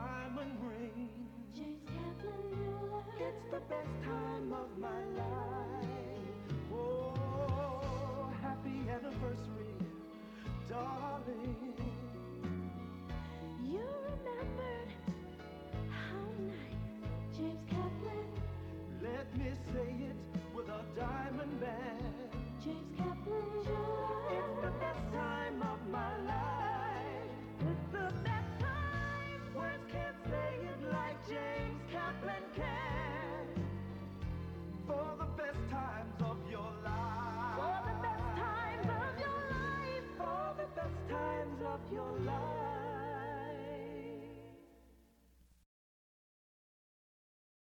diamond ring. James Kaplan Miller. It's the best time of my life. Oh, happy anniversary, darling. You remember